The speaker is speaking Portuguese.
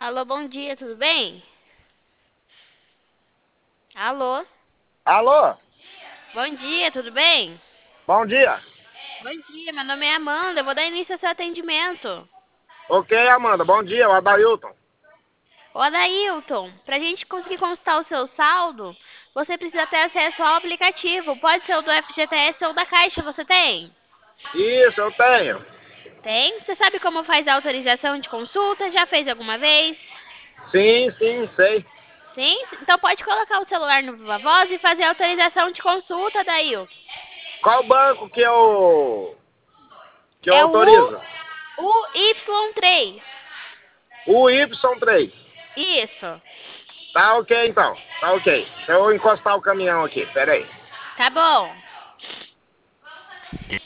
Alô, bom dia, tudo bem? Alô, Alô? bom dia, tudo bem? Bom dia. Bom dia, meu nome é Amanda, eu vou dar início ao seu atendimento. Ok, Amanda. Bom dia, o Adailton. Ô, Adailton, para a gente conseguir consultar o seu saldo, você precisa ter acesso ao aplicativo. Pode ser o do FGTS ou da Caixa, você tem? Isso, eu tenho. Tem? Você sabe como faz a autorização de consulta? Já fez alguma vez? Sim, sim, sei. Sim? Então pode colocar o celular no Viva Voz e fazer a autorização de consulta, Adailton. Qual banco que eu É autorizo? o Y3. O Y3. Isso. Tá ok, então. Tá ok. Deixa eu encostar o caminhão aqui, pera aí. Tá bom.